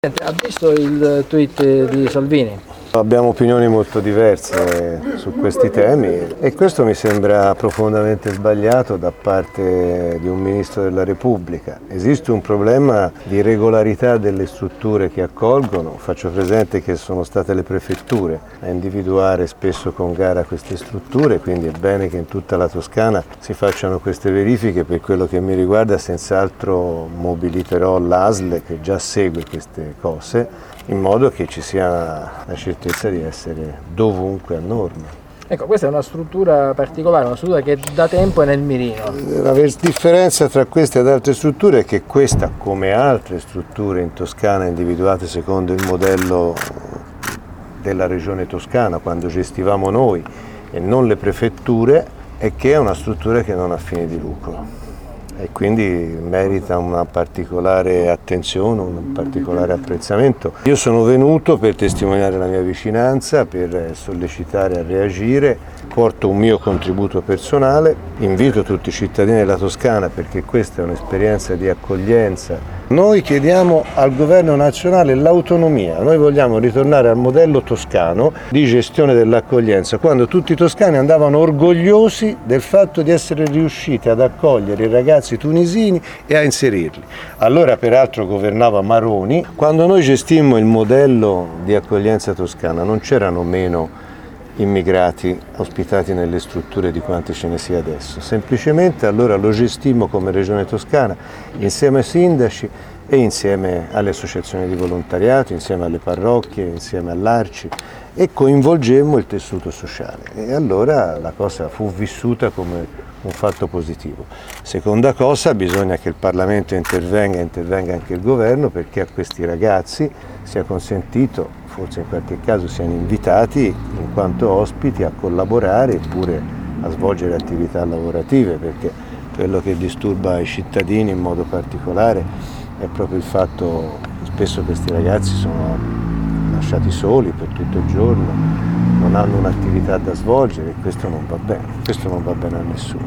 Ha visto il tweet di Salvini? Abbiamo opinioni molto diverse su questi temi e questo mi sembra profondamente sbagliato da parte di un Ministro della Repubblica. Esiste un problema di regolarità delle strutture che accolgono, faccio presente che sono state le prefetture a individuare spesso con gara queste strutture, quindi è bene che in tutta la Toscana si facciano queste verifiche. Per quello che mi riguarda senz'altro mobiliterò l'ASL che già segue queste cose, in modo che ci sia la certezza di essere dovunque a norma. Ecco, questa è una struttura particolare, una struttura che da tempo è nel mirino. La differenza tra queste ed altre strutture è che questa, come altre strutture in Toscana individuate secondo il modello della Regione Toscana, quando gestivamo noi e non le prefetture, è che è una struttura che non ha fine di lucro. E quindi merita una particolare attenzione, un particolare apprezzamento. Io sono venuto per testimoniare la mia vicinanza, per sollecitare a reagire, porto un mio contributo personale, invito tutti i cittadini della Toscana perché questa è un'esperienza di accoglienza. Noi chiediamo al governo nazionale l'autonomia, noi vogliamo ritornare al modello toscano di gestione dell'accoglienza, quando tutti i toscani andavano orgogliosi del fatto di essere riusciti ad accogliere i ragazzi tunisini e a inserirli. Allora peraltro governava Maroni. Quando noi gestimmo il modello di accoglienza toscana non c'erano meno immigrati ospitati nelle strutture di quanti ce ne sia adesso, semplicemente allora lo gestimmo come Regione Toscana insieme ai sindaci e insieme alle associazioni di volontariato, insieme alle parrocchie, insieme all'Arci, e coinvolgemmo il tessuto sociale e allora la cosa fu vissuta come un fatto positivo. Seconda cosa, bisogna che il Parlamento intervenga anche il governo perché a questi ragazzi sia consentito, forse in qualche caso siano invitati in quanto ospiti a collaborare eppure a svolgere attività lavorative, perché quello che disturba i cittadini in modo particolare è proprio il fatto che spesso questi ragazzi sono lasciati soli per tutto il giorno, non hanno un'attività da svolgere e questo non va bene a nessuno.